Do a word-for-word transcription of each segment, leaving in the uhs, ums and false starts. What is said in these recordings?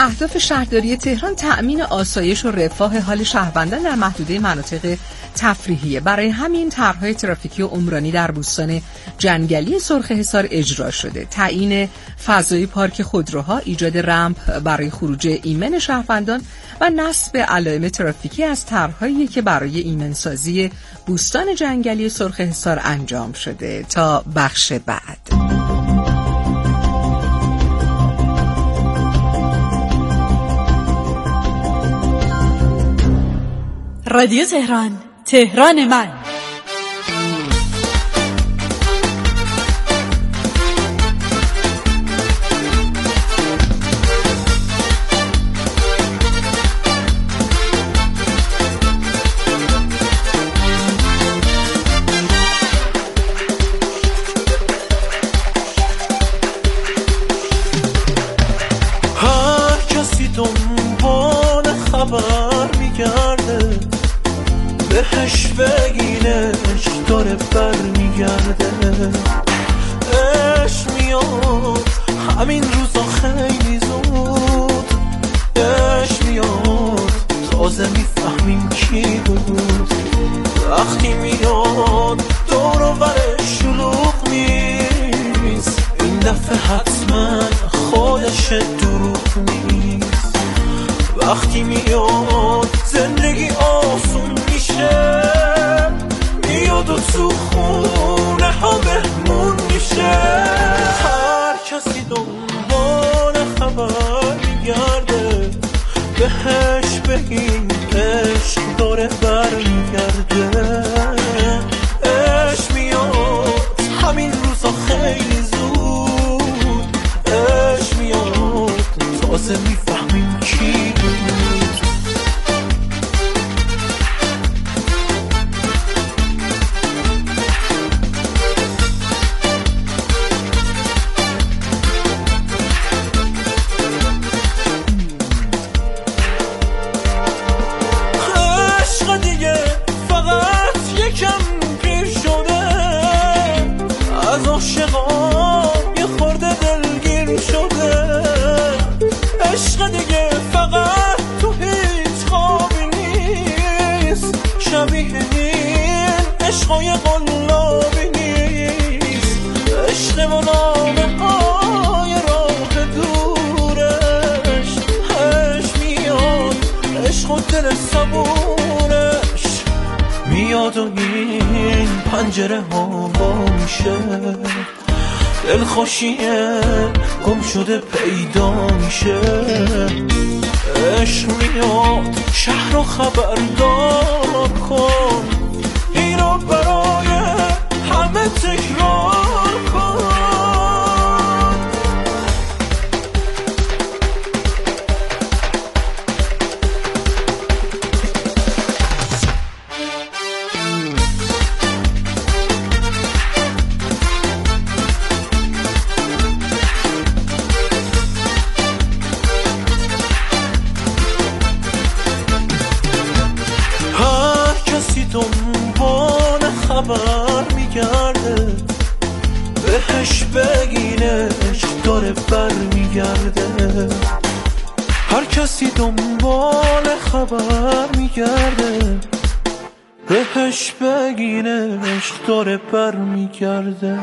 اهداف شهرداری تهران تأمین آسایش و رفاه حال شهروندان در محدوده مناطق تفریحیه. برای همین طرح‌های ترافیکی و عمرانی در بوستان جنگلی سرخ حصار اجرا شده. تعیین فضای پارک خودروها، ایجاد رمپ برای خروج ایمن شهروندان و نصب علائم ترافیکی از طرح‌هایی که برای ایمنسازی بوستان جنگلی سرخ حصار انجام شده. تا بخش بعد. رادیو تهران، تهران من. هر کسی دنبال خبر میگرده، بهش بگینش داره بر میگرده. عشق میاد همین روزا خیلی زود، عشق میاد تازه میفهمیم کی بود. وقتی میاد دور و برش شلوغ نیست، این دفعه حتما خودش دروغ نیست. وقتی میاد زندگی آسون میشه، میاد و تو خونه ها مهمون میشه. هر کسی دنبال خبر میگرده، بهش بگین عشق داره بر میگرده. عشق میاد همین روزا خیلی زود، عشق میاد تازه میفهمیم کی بود. عشقای قلابی نیست، عشق منامه های راه دورش. عشق میاد، عشق و دل صبورش میاد و این پنجره ها میشه. دل خوشیه گم شده پیدا میشه. عشق میاد شهر رو خبردار کن، این رو برای همه تکرار کن. هر کسی دنبال خبر میگرده، بهش بگینش داره بر میگرده. هر کسی دنبال خبر میگرده، بهش بگینش داره بر میگرده.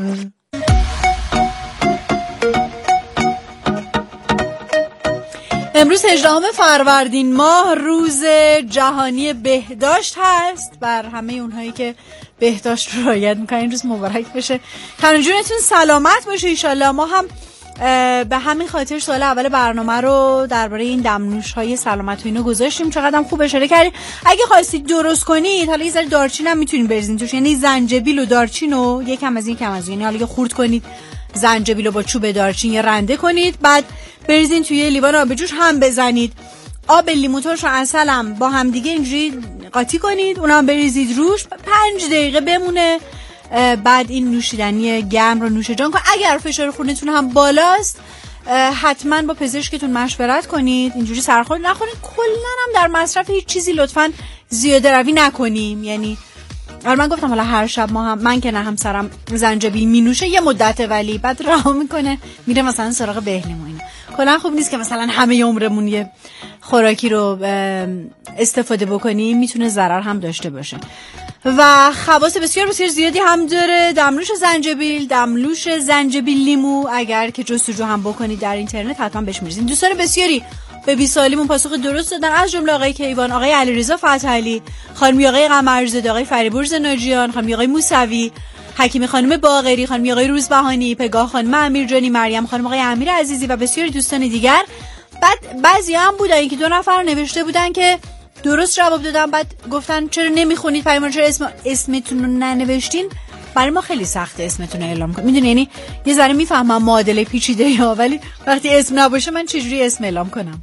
امروز هجدهم فروردین ماه، روز جهانی بهداشت هست. بر همه اونهایی که بهداشت رو رعایت میکنن این روز مبارک بشه. تن جونتون سلامت باشه ایشالله. ما هم به همین خاطر سوال اول برنامه رو درباره این دمنوش های سلامت و اینو گذاشتیم. چقدر خوب اشاره کردید. اگه خواستید درست کنید، حالا یه ذره دارچین هم میتونید بریزین توش، یعنی زنجبیل و دارچین و یکم از این کم از این، یعنی حالا که خورد کنید زنجبیل رو با چوب دارچین یا رنده کنید، بعد بریزین توی لیوان آب جوش هم بزنید. آب لیمو ترش و عسل هم با هم دیگه اینجوری قاطی کنید، اونا هم بریزید روش، پنج دقیقه بمونه. بعد این نوشیدنی گرم رو نوش جان کن. اگر فشار خونتون هم بالاست، حتما با پزشکتون مشورت کنید. اینجوری سرخورد نخورید. کلا هم در مصرف هیچ چیزی لطفاً زیاده روی نکنیم. یعنی آره من گفتم حالا هر شب ما هم، من که نه همسرم زنجبیل می نوشه یه مدته، ولی بعد راه میکنه میره مثلا سراغ بهلیمو اینا. کلا خوب نیست که مثلا همه عمرمون یه خوراکی رو استفاده بکنیم، میتونه ضرر هم داشته باشه و خواص بسیار بسیار زیادی هم داره. دمنوش زنجبیل، دمنوش زنجبیل لیمو، اگر که جستجو هم بکنید در اینترنت حتما بهش میرسید. دوستان بسیاری به بیست سالیمون پاسخ درست دادن، از جمله آقای کیوان، آقای علیرضا فتحعلی، خانم آقای قمرزاده، آقای فریبرز ناجیان، خانم آقای موسوی، حکیم خانم باقری، خانم آقای روزبهانی، پگاه خانم امیرجانی، مریم خانم آقای امیر عزیزی و بسیاری دوستان دیگر. بعد بعضی هم بودن که دو نفر نوشته بودن که درست جواب دادن، بعد گفتن چرا نمیخونید پیام، چرا اسم اسمتون رو ننوشتین. برای ما خیلی سخته اسمتون رو اعلام کنم، میدونی، یعنی یه ذره میفهمم معادله پیچیده یا، ولی وقتی اسم نباشه من چجوری اسم اعلام کنم؟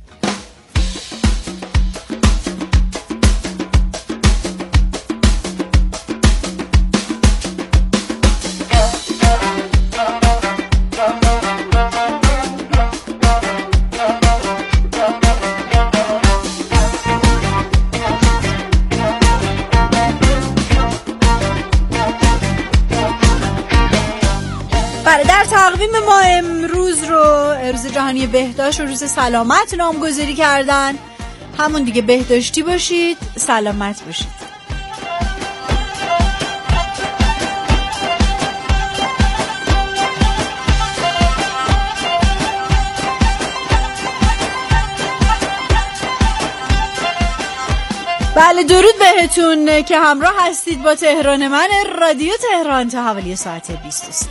تقویم ما امروز رو روز جهانی بهداشت و روز سلامت نامگذاری کردن. همون دیگه، بهداشتی باشید، سلامت باشید. بله، درود بهتون که همراه هستید با تهران من، رادیو تهران تا حوالی ساعت بیست و سه.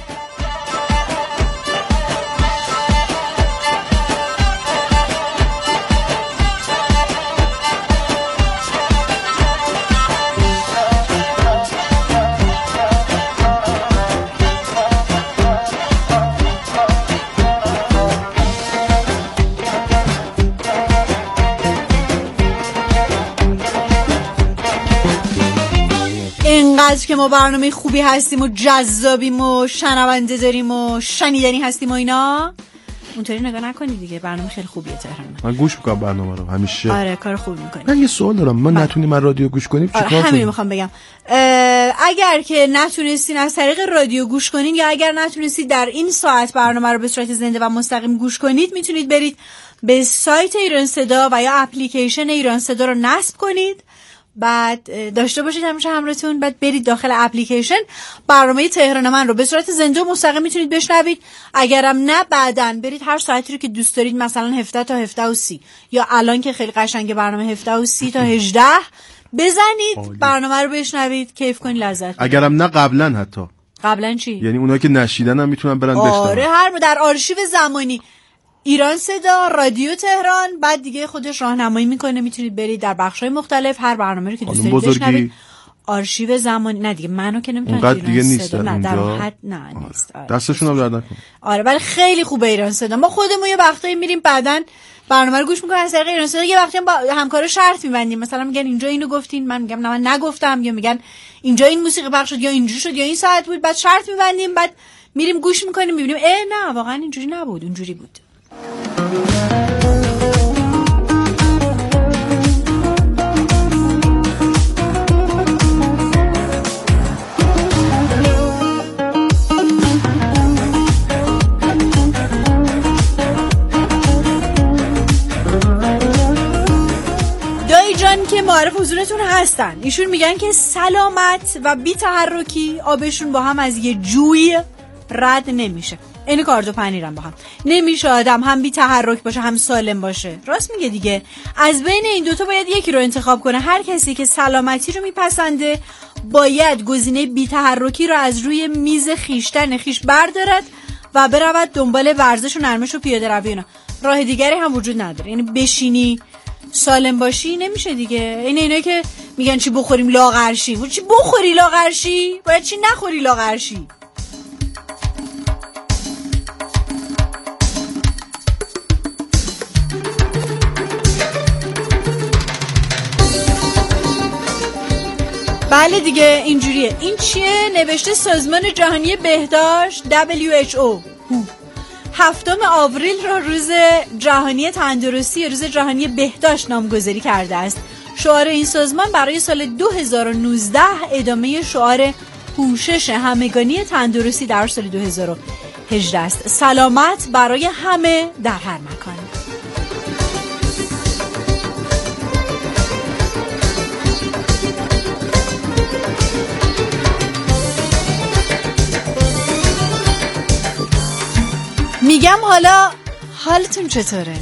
اینقدر که ما برنامه خوبی هستیم و جذابیم و شنونده داریم و شنیدنی هستیم و اینا، اونطوری نگاه نکنید دیگه. برنامه خیلی خوبیه تهران. من گوش میکنم برنامه رو همیشه. آره، کار خوب میکنی. من یه سوال دارم، ما نتونیم من رادیو گوش کنیم چیکار کنیم؟ آره، همین میخوام بگم. اگر که نتونستین از طریق رادیو گوش کنین یا اگر نتونستید در این ساعت برنامه رو به صورت زنده و مستقیم گوش کنید، میتونید برید به سایت ایران صدا و یا اپلیکیشن ایران صدا رو نصب کنید، بعد داشته باشید همیشه همراهتون، بعد برید داخل اپلیکیشن برنامه تهران من رو به صورت زنده و مستقیم میتونید بشنوید. اگرم نه، بعدن برید هر ساعتی رو که دوست دارید، مثلا هفده تا هفده و سی، یا الان که خیلی قشنگه برنامه هفده و سی تا هجده، بزنید آلی. برنامه رو بشنوید، کیف کنید، لذت. اگرم نه قبلا، حتی قبلا چی؟ یعنی اونایی که نشیدن هم میتونن برن بشنون. آره، هر در آرشیو زمانی ایران صدا، رادیو تهران، بعد دیگه خودش راهنمایی میکنه، میتونید برید در بخش‌های مختلف هر برنامه‌ای که دوست دارید بشنوید. آرشیو زمانی نه دیگه، منو که نمیتونید اونقدر دیگه نیست در نه اونجا. در حد نه آره. نیست. آره. دستشون هم درد نکنه. آره، ولی خیلی خوبه ایران صدا. ما خودمون یه وقتایی میریم بعدن برنامه رو گوش میکنیم از طریق ایران صدا، یه وقتی هم با همکارا شرط می‌بندیم، مثلا میگن اینجا اینو گفتین، من میگم نه من نگفتم، یا میگن اینجا این موسیقی پخش شد یا اینجوری شد یا این ساعت بود، بعد شرط می‌بندیم، بعد میریم گوش میکنیم، میبینیم اه نه واقعا اینجوری نبود، اونجوری بود. که معارف حضورتون هستن، ایشون میگن که سلامت و بی تحرکی آبشون با هم از یه جوی رد نمیشه. این کارد و پنیرم با هم نمیشه آدم هم بی تحرک باشه هم سالم باشه. راست میگه دیگه. از بین این دوتا باید یکی رو انتخاب کنه. هر کسی که سلامتی رو میپسنده باید گزینه بی تحرکی رو از روی میز خیشتن خیش بردارد و برود دنبال ورزش و نرمش و پیاده روی اینا. راه دیگری هم وجود نداره. یعنی بشینی سالم باشی نمیشه دیگه. این اینا که میگن چی بخوریم لاغرشی، و چی بخوری لاغرشی، باید چی نخوری لاغرشی. بله دیگه اینجوریه. این چیه؟ نوشته سازمان جهانی بهداشت دبلیو اچ او هفتم آوریل را روز جهانی تندرستی، روز جهانی بهداشت نامگذاری کرده است. شعار این سازمان برای سال دو هزار و نوزده ادامه شعار پوشش همگانی تندرستی در سال دو هزار و هجده است. سلامت برای همه در هر مکان. میگم حالا حالتون چطوره؟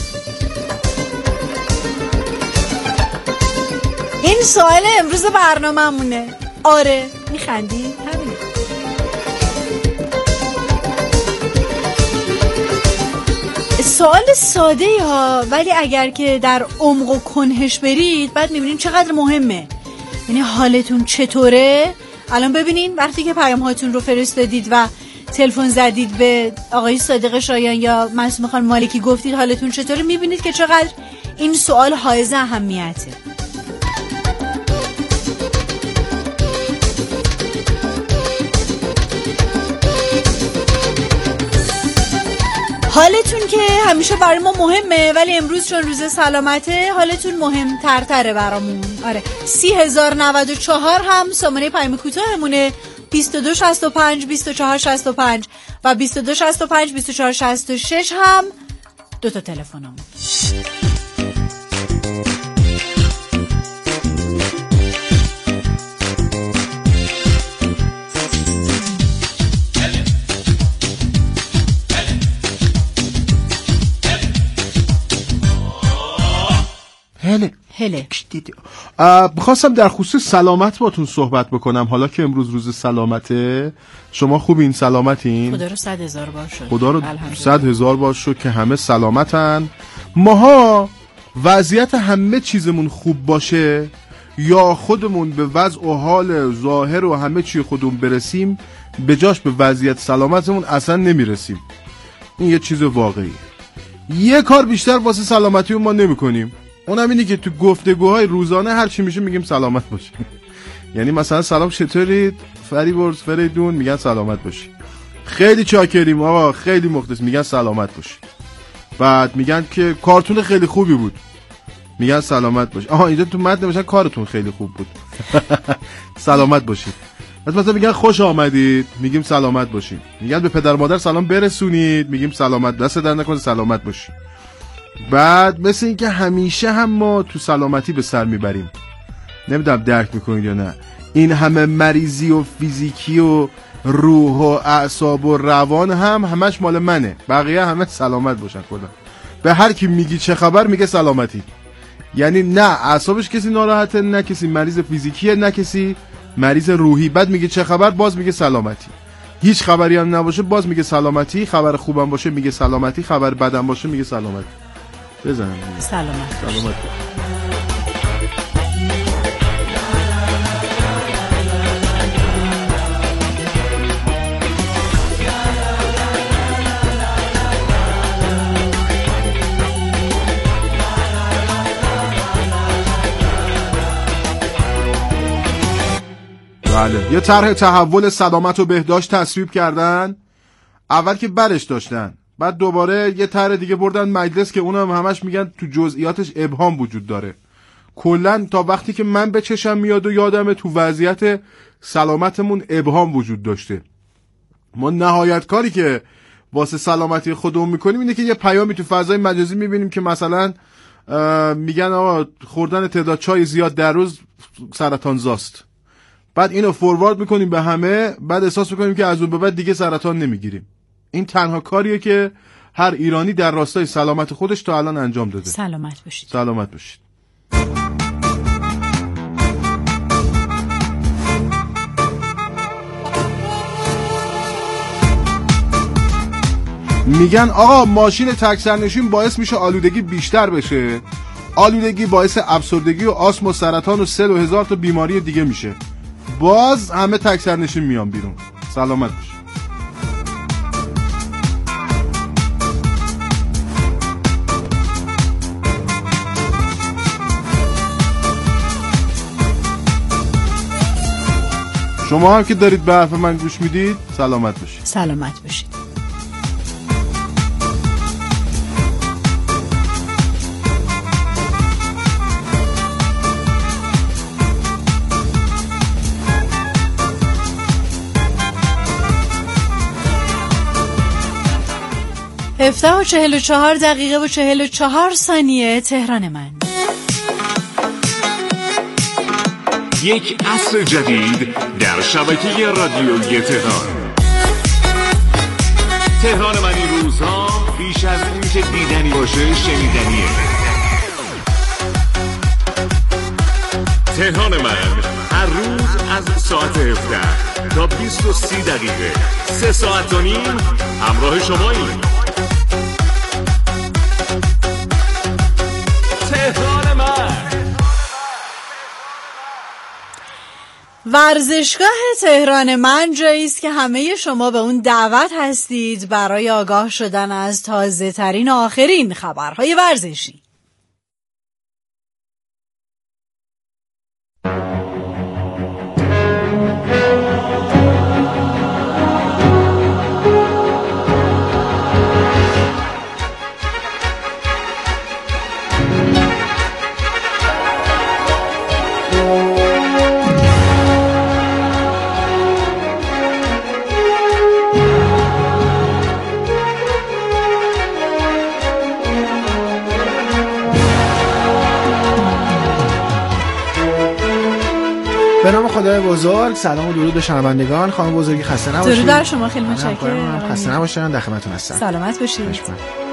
این سوال امروز برنامه‌مونه. آره میخندی؟ همین. سوال ساده ها، ولی اگر که در عمق و کنهش برید بعد میبینین چقدر مهمه. یعنی حالتون چطوره؟ الان ببینین وقتی که پیام هاتون رو فرستادید و تلفن زدید به آقای صادق شایان یا معصومه خانم مالکی گفتید حالتون چطوره، میبینید که چقدر این سوال حائز اهمیته. حالتون که همیشه برای ما مهمه، ولی امروز چون روز سلامته حالتون مهمتر تره برامون. آره سی هزار نود و چهار هم سامانه پیام کوتاهمونه، بیست و دو شصت و پنج بیست و چهار شصت و پنج و بیست و دو شصت و پنج بیست و چهار شصت و شش هم دو تا تلفنمون. هله هله بخواستم در خصوص سلامت باتون صحبت بکنم. حالا که امروز روز سلامته، شما خوبین؟ سلامتین؟ خدا رو صد هزار بار شد. خدا رو صد هزار بار شد که همه سلامتن. ماها وضعیت همه چیزمون خوب باشه یا خودمون به وضع و حال ظاهر و همه چی خودمون برسیم، به جاش به وضعیت سلامتمون اصلا نمیرسیم. این یه چیز واقعیه. یه کار بیشتر واسه سلامتی ما نمی کنیم، اونم اینه که تو گفتگوهای روزانه هر چی میشه میگیم سلامت باشی. یعنی مثلا سلام چطورید فریبرز فریدون، میگن سلامت باشی. خیلی چاکریم آقا، خیلی مخلص، میگن سلامت باشی. بعد میگن که کارتون خیلی خوبی بود، میگن سلامت باشی. آها اینجا تو متن نوشتن کارتون خیلی خوب بود. سلامت باشید. بعد مثلا میگن خوش آمدید، میگیم سلامت باشید. میگن به پدر مادر سلام برسونید، میگیم سلامت، دست در نکنه سلامت باشید. بعد مثل این که همیشه هم ما تو سلامتی به سر میبریم. نمیدونم درک میکنید یا نه. این همه مریضی و فیزیکی و روح و اعصاب و روان هم همش مال منه، بقیه همه سلامت باشن. خدا به هر کی میگی چه خبر میگه سلامتی. یعنی نه اعصابش کسی ناراحته، نه کسی مریض فیزیکیه، نه کسی مریض روحی. بعد میگه چه خبر، باز میگه سلامتی. هیچ خبری هم نباشه باز میگه سلامتی. خبر خوبم باشه میگه سلامتی، خبر بدم باشه میگه سلامتی. بزنم سلامت سلامت. بله یه طرح تحول سلامت و بهداشت تصویب کردن. اول که برش داشتن، بعد دوباره یه طرح دیگه بردن مجلس که اونم همش میگن تو جزئیاتش ابهام وجود داره. کلا تا وقتی که من به چشم میاد و یادمه تو وضعیت سلامتمون ابهام وجود داشته. ما نهایت کاری که واسه سلامتی خودمون میکنیم اینه که یه پیامی تو فضای مجازی میبینیم که مثلا میگن آقا خوردن تعداد چای زیاد در روز سرطان زاست. بعد اینو فوروارد میکنیم به همه، بعد احساس میکنیم که از اون به بعد دیگه سرطان نمیگیریم. این تنها کاریه که هر ایرانی در راستای سلامت خودش تا الان انجام داده. سلامت باشید. سلامت باشید. میگن آقا ماشین تک سرنشین باعث میشه آلودگی بیشتر بشه. آلودگی باعث افسردگی و آسم و سرطان و سل و هزار تا بیماری دیگه میشه. باز همه تک سرنشین میان بیرون. سلامت باشید. شما هم که دارید به حرف من گوش میدید سلامت باشید. سلامت باشید. هفده و چهل و چهار دقیقه و چهل و چهار ثانیه تهران من. یک عصر جدید در شبکه رادیویی تهران. تهران من این روزها بیش از این که دیدنی باشه شنیدنیه. تهران من هر روز از ساعت هفده تا بیست و سی دقیقه سه ساعت و نیم همراه شماییم. تهران من. ورزشگاه تهران من جایی است که همه شما به اون دعوت هستید برای آگاه شدن از تازه ترین و آخرین خبرهای ورزشی. به نام خدای بزرگ، سلام و درود به شنوندگان. خانم بزرگی خسته نباشید. درود بر شما، خیلی متشکرم. خسته نباشید، در خدمتتون هستم. سلامت باشید.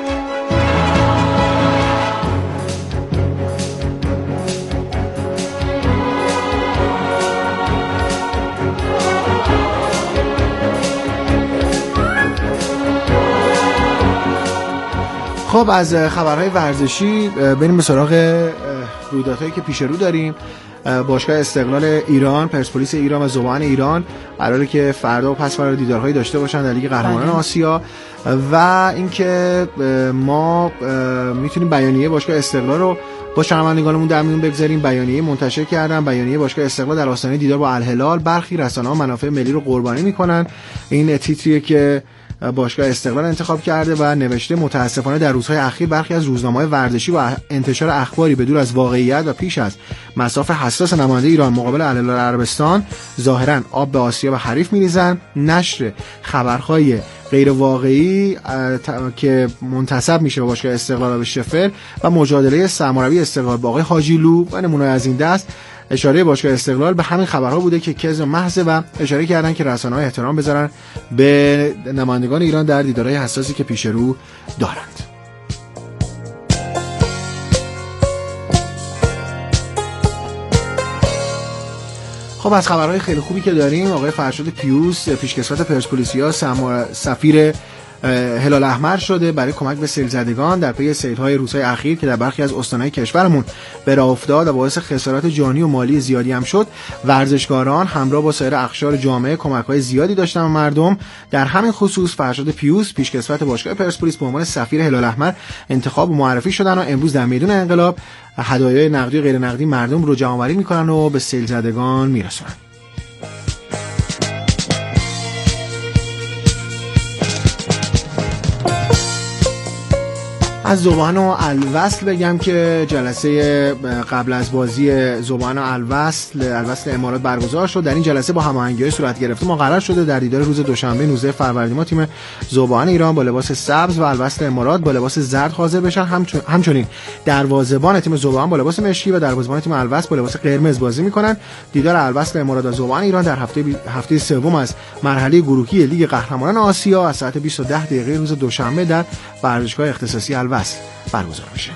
خب از خبرهای ورزشی بریم به سراغ رویدادهایی که پیش رو داریم. باشگاه استقلال ایران، پرسپولیس ایران و ذوبان ایران قراره که فردا و پس فردا دیدارهایی داشته باشن در لیگ قهرمانان آسیا و اینکه ما میتونیم بیانیه باشگاه استقلال رو با شنوندگانمون در میون بگذاریم. بیانیه منتشر کردن، بیانیه باشگاه استقلال در آستانه دیدار با الهلال. برخی رسانه‌ها منافع ملی رو قربانی میکنن. این تیتریه که باشگاه استقلال انتخاب کرده و نوشته متاسفانه در روزهای اخیر برخی از روزنامه‌های ورزشی و انتشار اخباری بدور از واقعیت و پیش از مصاف حساس نماینده ایران مقابل الهلال عربستان ظاهراً آب به آسیا و حریف می‌ریزن. نشر خبرهای غیر واقعی که منتسب میشه به باشگاه استقلال و به شفر و مجادله سرمربی استقلال با آقای حاجیلو و نمونه از این دست، اشاره باشگاه استقلال به همین خبرها بوده که کذب محض و اشاره کردن که رسانه‌ها احترام بذارن به نمایندگان ایران در دیدارهای حساسی که پیش رو دارند. خب از خبرهای خیلی خوبی که داریم، آقای فرشاد پیوس پیشکسوت پرسپولیسیا سفیر هلال احمر شده برای کمک به سیل زدگان در پی سیل‌های روزهای اخیر که در برخی از استان‌های کشورمون به راه افتاد و باعث خسارات جانی و مالی زیادی هم شد. ورزشکاران همراه با سایر اقشار جامعه کمک‌های زیادی داشتن و مردم. در همین خصوص فرشاد پیوس پیشکسوت باشگاه پرسپولیس به عنوان سفیر هلال احمر انتخاب و معرفی شدن و امروز در میدان انقلاب هدایای نقدی و غیر نقدی مردم رو جمع‌آوری می‌کنن و به سیل زدگان می‌رسونن. از ذوبان و الوصل بگم که جلسه قبل از بازی ذوبان و الوصل الوصل امارات برگزار شد. در این جلسه با هماهنگی‌های صورت گرفته مقرر شده در دیدار روز دوشنبه نوزده فروردین ما تیم ذوبان ایران با لباس سبز و الوصل امارات با لباس زرد حاضر بشن. همچنین دروازه‌بان تیم ذوبان با لباس مشکی و دروازه‌بان تیم الوصل با لباس قرمز بازی می‌کنن. دیدار الوصل امارات و ذوبان ایران در هفته هفته سوم از مرحله گروهی لیگ قهرمانان آسیا از ساعت بیست و ده دقیقه روز دوشنبه در ورزشگاه اختصاصی الوصل برگزار میشه.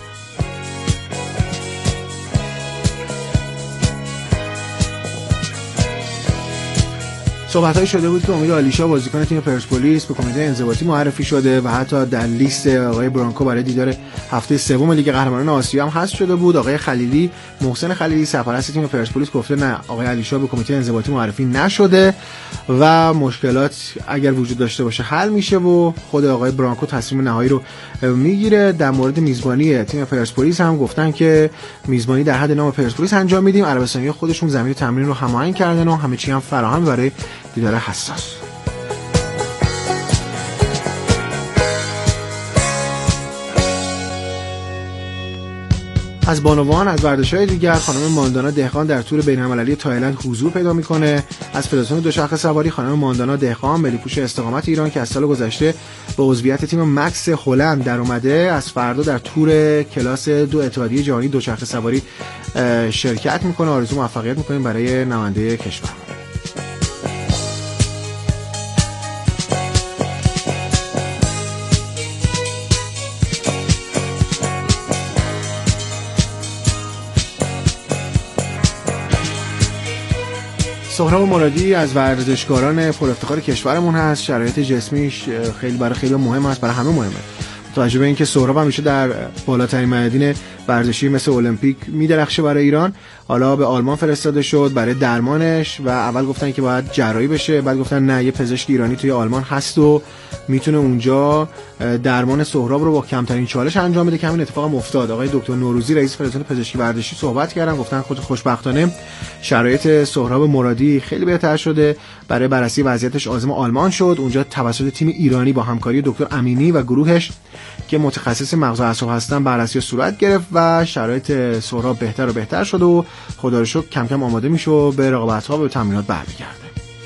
صحبت‌هایی شده بود که امید آلیشا بازیکن تیم پرسپولیس به کمیته انضباطی معرفی شده و حتی در لیست آقای برانکو برای دیدار هفته سوم لیگ قهرمانان آسیا هم حذف شده بود. آقای خلیلی محسن خلیلی سرپرست تیم پرسپولیس گفته نه، آقای آلیشا به کمیته انضباطی معرفی نشده و مشکلات اگر وجود داشته باشه حل میشه و خود آقای برانکو تصمیم نهایی رو میگیره. در مورد میزبانی تیم پرسپولیس هم گفتن که میزبانی در حد نام پرسپولیس انجام میدیم. عربستانی‌ها خودشون زمین تمرین رو هماهنگ کردن و همه چی هم فراهم برای دیدار حساس. از بانوان از ورزش‌های دیگر خانم ماندانا دهقان در تور بین‌المللی تایلند حضور پیدا می‌کنه. از فدراسیون دوچرخه سواری خانم ماندانا دهقان ملی‌پوش استقامت ایران که از سال گذشته به عضویت تیم مکس هلند در اومده، از فردا در تور کلاس دو اتحادیه جهانی دوچرخه سواری شرکت می‌کنه. آرزو موفقیت می‌کنیم برای نماینده کشور. سهراب مرادی از ورزشکاران پر افتخار کشورمون هست. شرایط جسمیش خیلی برای خیلی مهم است، برای همه مهمه. توجه به اینکه سهراب همیشه در بالاترین میادین ورزشی مثل المپیک میدرخشه برای ایران، حالا به آلمان فرستاده شد برای درمانش و اول گفتن که باید جراحی بشه، بعد گفتن نه، یه پزشک ایرانی توی آلمان هست و میتونه اونجا درمان سهراب رو با کمترین چالش انجام بده که همین اتفاق افتاد. آقای دکتر نوروزی رئیس فدراسیون پزشکی ورزشی صحبت کردن، گفتن خود خوشبختانه شرایط سهراب مرادی خیلی بهتر شده. برای بررسی وضعیتش عازم آلمان شد، اونجا توسط تیم ایرانی با همکاری دکتر امینی و گروهش که متخصص مغز و اعصاب هستن بررسی صورت گرفت و شرایط سهراب بهتر و بهتر شد و خدا رو شکر کم کم آماده میشه و به رقابت‌ها و به تمرینات برمیگرده.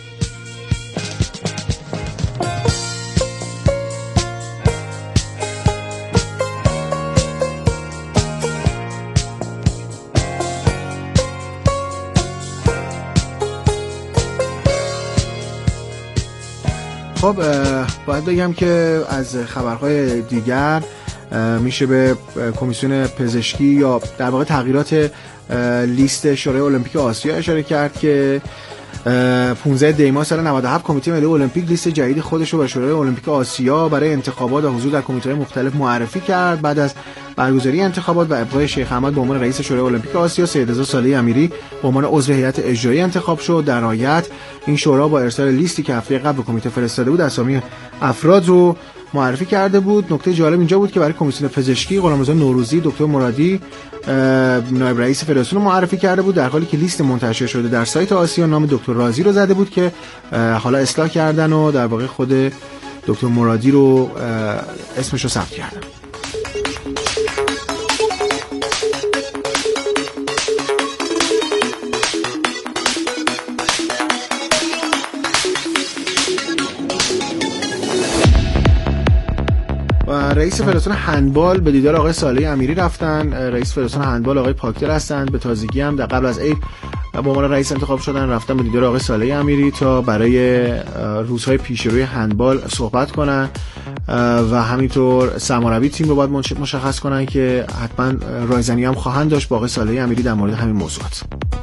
خب باید بگم که از خبرهای دیگر میشه به کمیسیون پزشکی یا در واقع تغییرات لیست شورای المپیک آسیا اشاره کرد که پانزده دی ماه سال نود و هفت کمیته ملی المپیک لیست جدید خودش رو به شورای المپیک آسیا برای انتخابات و حضور در کمیته‌های مختلف معرفی کرد. بعد از برگزاری انتخابات و ابقای شیخ احمد به عنوان رئیس شورای المپیک آسیا، سید رضا صالح امیری به عنوان عضو هیئت اجرایی انتخاب شد. در نهایت این شورا با ارسال لیستی که هفته قبل به کمیته فرستاده بود اسامی افراد رو معرفی کرده بود. نکته جالب اینجا بود که برای کمیسیون پزشکی غلامرضا نوروزی دکتر مرادی نایب رئیس فدراسیون رو معرفی کرده بود، در حالی که لیست منتشر شده در سایت آسیا نام دکتر رازی رو زده بود که حالا اصلاح کردن و در واقع خود دکتر مرادی رو اسمش رو ثبت کردن. رئیس فدراسیون هندبال به دیدار آقای صالح امیری رفتن. رئیس فدراسیون هندبال آقای پاکتر هستند، به تازگی هم در قبل از عید به عنوان رئیس انتخاب شدن، رفتن به دیدار آقای صالح امیری تا برای روزهای پیشروی هندبال صحبت کنن و همینطور سرمربی تیم رو باید مشخص کنن که حتما رایزنی هم خواهند داشت با آقای صالح امیری در مورد همین موضوعات.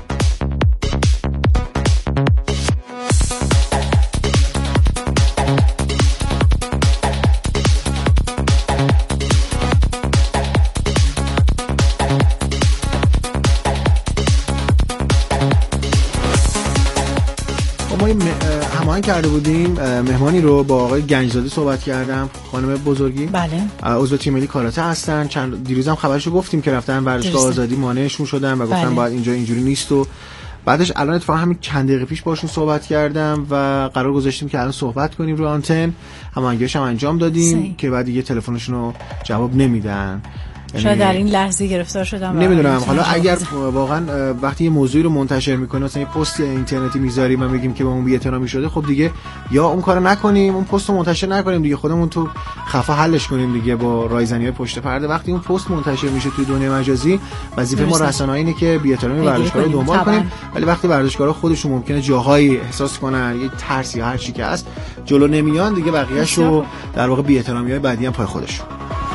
هماهنگ کرده بودیم مهمانی رو با آقای گنجزاده صحبت کردم، خانم بزرگی، بله، عضو تیم ملی کاراته هستن. چند دیروزم خبرشو گفتیم که رفتن ورزشگاه آزادی مانعشون شدن و گفتن بله. باید اینجا اینجوری نیست و بعدش الان اتفاقا همین چند دقیقه پیش باشون صحبت کردم و قرار گذاشتیم که الان صحبت کنیم رو آنتن. هماهنگیش هم انجام دادیم سی. که بعد دیگه تلفنشون رو جواب نمیدن. شاید در این لحظه گرفتار شدم، نمیدونم. حالا اگر واقعا وقتی یه موضوعی رو منتشر میکنه، مثلا یه پست اینترنتی میذاریم و میگیم که به اون بی‌احترامی شده، خب دیگه یا اون کارو نکنیم، اون پست رو منتشر نکنیم دیگه، خودمون تو خفا حلش کنیم دیگه با رایزنی‌های پشت پرده. وقتی اون پست منتشر میشه توی دنیای مجازی، وظیفه ما رسانه‌ها اینه که بی‌احترامی ورزشکارا رو دنبال کنیم، ولی وقتی ورزشکارا خودشون ممکنه جاهایی احساس کنن یه ترس یا هر چی که هست جلو نمیان دیگه، بقیه‌شو در واقع بی‌احترامی‌های بعدی هم پای خودشون.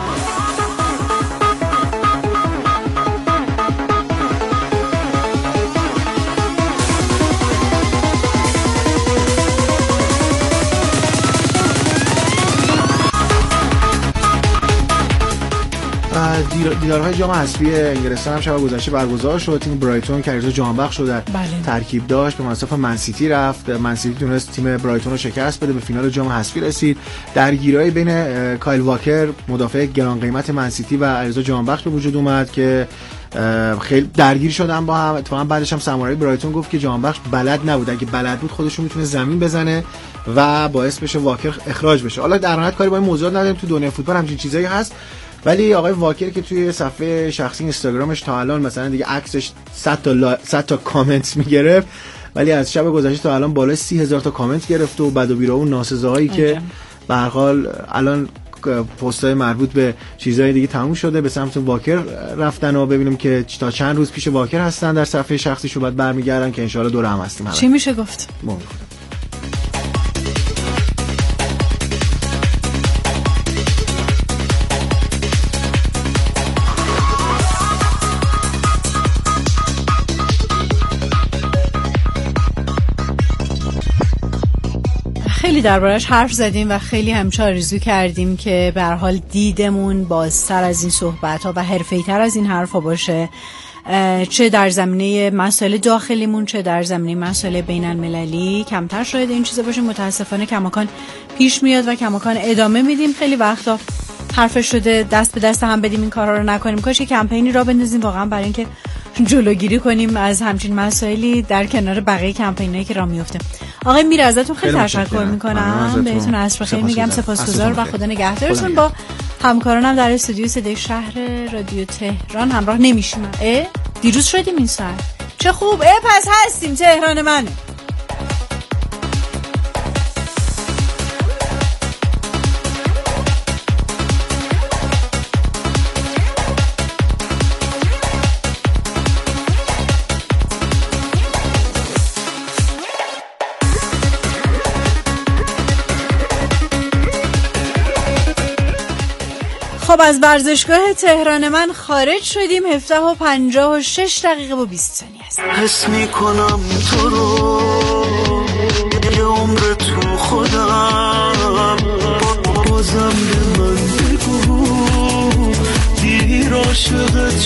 دیدارهای جام حذفی انگلستان هم شب گذشته برگزار شد. تیم برایتون که عریض جهانبخش رو در بله. ترکیب داشت، به منصف منسیتی رفت. منسیتی تونست تیم برایتون رو شکست بده، به فینال جام حذفی رسید. درگیری بین کایل واکر مدافع گران قیمت منسیتی و عریض جهانبخش به وجود اومد که خیلی درگیر شدن با هم. اتفاقا بعدش هم سرمربی برایتون گفت که جهانبخش بلد نبود، اگه بلد بود خودش رو میتونه زمین بزنه و باعث بشه واکر اخراج بشه. حالا در نهایت کاری با این موضوع نداریم، تو دنیای فوتبال همچین چیزایی هست. ولی آقای واکر که توی صفحه شخصی اینستاگرامش تا الان مثلا دیگه عکسش صد تا لا... صد تا کامنت میگرفت، ولی از شب گذشته تا الان بالای سی هزار تا کامنت گرفته و بد و بیرا و ناسزاهایی که به هر حال الان پست‌های مربوط به چیزهای دیگه تموم شده، به سمت واکر رفتن و ببینیم که تا چند روز پیش واکر هستن در صفحه شخصیش و بعد برمیگردن که انشالله دور هم هستیم. چی میشه گفت؟ ممکن. خیلی دربارش حرف زدیم و خیلی همیشه آرزو کردیم که به هر حال دیدمون بازتر از این صحبت‌ها و حرفه‌ای‌تر از این حرفا باشه، چه در زمینه مسائل داخلیمون چه در زمینه مسائل بین‌المللی. کمتر شاید این چیزا باشه، متاسفانه کماکان پیش میاد و کماکان ادامه میدیم. خیلی وقتا حرف شده دست به دست هم بدیم این کارا رو نکنیم، کاش یه کمپینی را بندازیم واقعا برای اینکه جلوگیری کنیم از همچین مسائلی در کنار بقیه کمپینایی که راه میفته. آقای میر ازتون خیلی تشکر میکنم، بهتون عصر بخیر میگم، سپاسگزار و خدا نگهدارتون. با همکارانم در استودیو صدای شهر رادیو تهران همراه نمیشیم. اه دیروز شدیم این ساعت، چه خوب. اه پس هستیم، تهران منه. خب از ورزشگاه تهران من خارج شدیم. هفده و پنجاه و شش دقیقه و بیست ثانیه است. حس میکنم تو رو یه عمر تو خودم، بازم به من بگو دیر عاشقت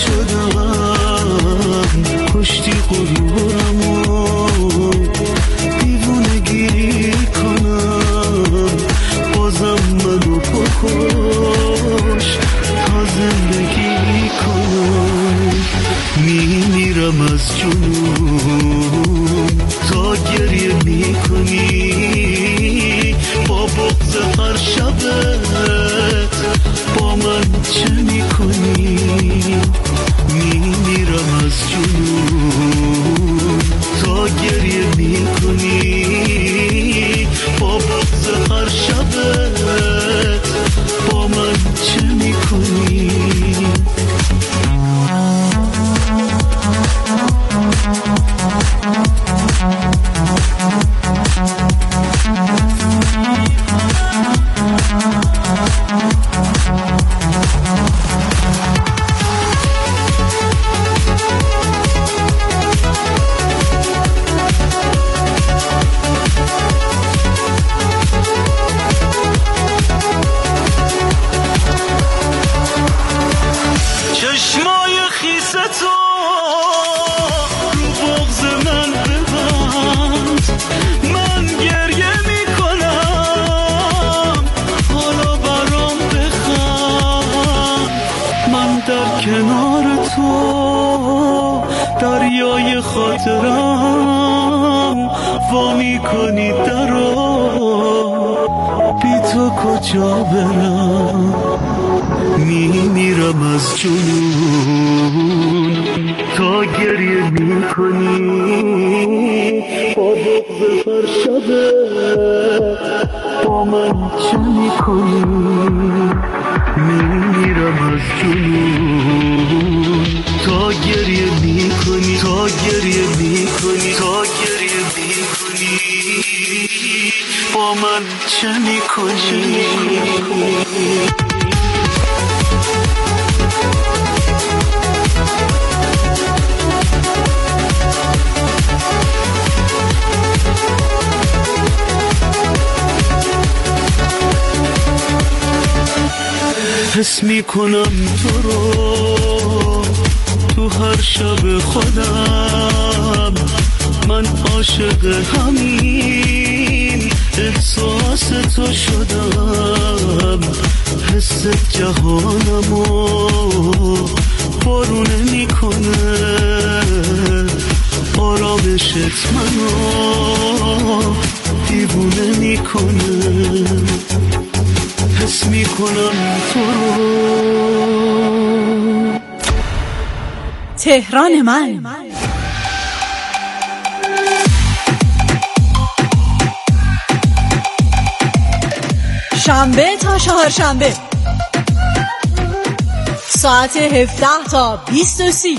شدم، کشتی غرورمو دیوونگی کنم، بازم منو بکش تا زندگی کنم. میمیرم از جنون تا گریه میکنی، با بغض هر شبت با من چه میکنی. میمیرم از جنون تا گریه میکنی، با بغض هر شبت با من چه میکنی. چشمای خیستو رو بغض من ببند، من گریه میکنم حالا برام بخند. من در کنار تو دریای خاطرم، وا میکنی درو بی تو کجا برم. میمیرم از جنون تا گریه میکنی، با بغض هر شبت با من چه میکنی. میمیرم از جنون تا گریه میکنی، تا گریه میکنی، تا گریه میکنی، با من چه میکنی. حس میکنم تو رو تو هر شب خودم، من عاشق همین احساس تو شدم. حس جهانمو بارونه میکنه، آرامشت منو دیوونه میکنه. حس میکنم تو رو. تهران من. شنبه تا چهارشنبه ساعت هفده تا بیست و سی